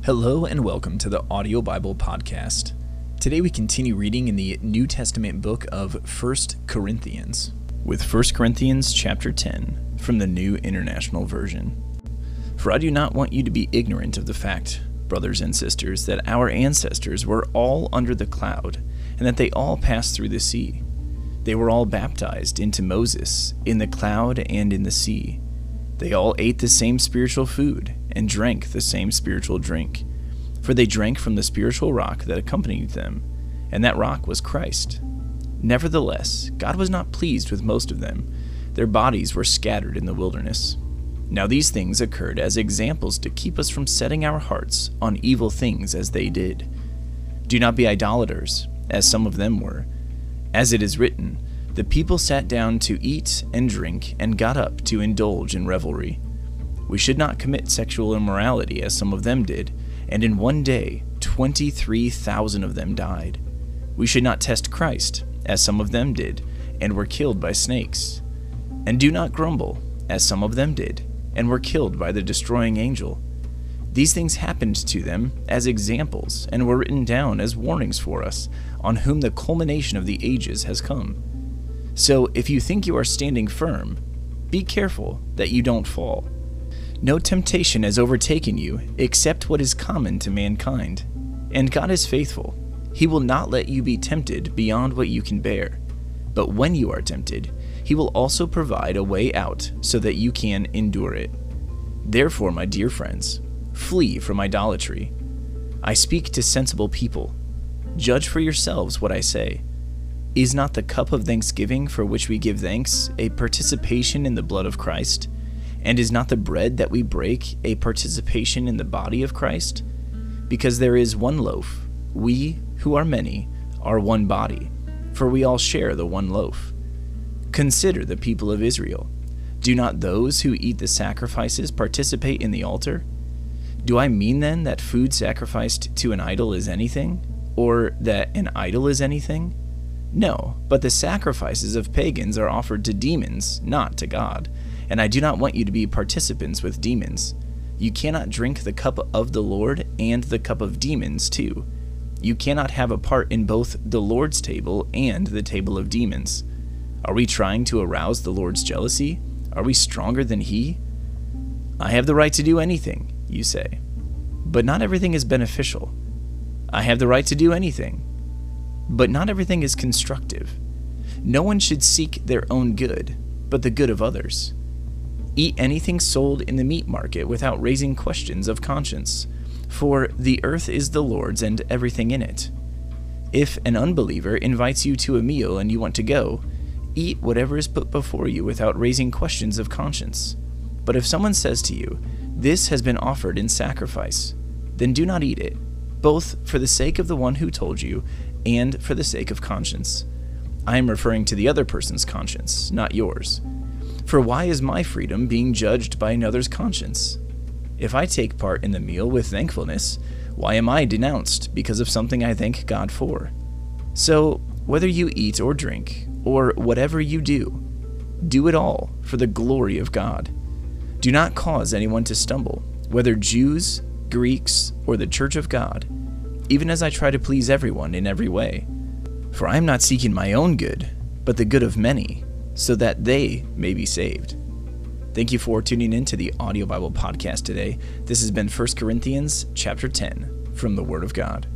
Hello and welcome to the Audio Bible Podcast. Today we continue reading in the New Testament book of 1 Corinthians with 1 Corinthians chapter 10 from the New International Version. For I do not want you to be ignorant of the fact, brothers and sisters, that our ancestors were all under the cloud and that they all passed through the sea. They were all baptized into Moses in the cloud and in the sea. They all ate the same spiritual food and drank the same spiritual drink, for they drank from the spiritual rock that accompanied them, and that rock was Christ. Nevertheless, God was not pleased with most of them. Their bodies were scattered in the wilderness. Now these things occurred as examples to keep us from setting our hearts on evil things as they did. Do not be idolaters, as some of them were. As it is written, the people sat down to eat and drink and got up to indulge in revelry. We should not commit sexual immorality as some of them did, and in one day 23,000 of them died. We should not test Christ as some of them did, and were killed by snakes. And do not grumble as some of them did, and were killed by the destroying angel. These things happened to them as examples, and were written down as warnings for us, on whom the culmination of the ages has come. So if you think you are standing firm, be careful that you don't fall. No temptation has overtaken you except what is common to mankind. And God is faithful. He will not let you be tempted beyond what you can bear. But when you are tempted, He will also provide a way out so that you can endure it. Therefore, my dear friends, flee from idolatry. I speak to sensible people. Judge for yourselves what I say. Is not the cup of thanksgiving for which we give thanks a participation in the blood of Christ? And is not the bread that we break a participation in the body of Christ? Because there is one loaf, we, who are many, are one body, for we all share the one loaf. Consider the people of Israel. Do not those who eat the sacrifices participate in the altar? Do I mean then that food sacrificed to an idol is anything? Or that an idol is anything? No, but the sacrifices of pagans are offered to demons, not to God. And I do not want you to be participants with demons. You cannot drink the cup of the Lord and the cup of demons too. You cannot have a part in both the Lord's table and the table of demons. Are we trying to arouse the Lord's jealousy? Are we stronger than He? I have the right to do anything, you say. But not everything is beneficial. I have the right to do anything. But not everything is constructive. No one should seek their own good, but the good of others. Eat anything sold in the meat market without raising questions of conscience, for the earth is the Lord's and everything in it. If an unbeliever invites you to a meal and you want to go, eat whatever is put before you without raising questions of conscience. But if someone says to you, "This has been offered in sacrifice," then do not eat it, both for the sake of the one who told you and for the sake of conscience. I am referring to the other person's conscience, not yours. For why is my freedom being judged by another's conscience? If I take part in the meal with thankfulness, why am I denounced because of something I thank God for? So, whether you eat or drink, or whatever you do it all for the glory of God. Do not cause anyone to stumble, whether Jews, Greeks, or the church of God, even as I try to please everyone in every way. For I am not seeking my own good, but the good of many, so that they may be saved. Thank you for tuning in to the Audio Bible Podcast today. This has been 1 Corinthians chapter 10 from the Word of God.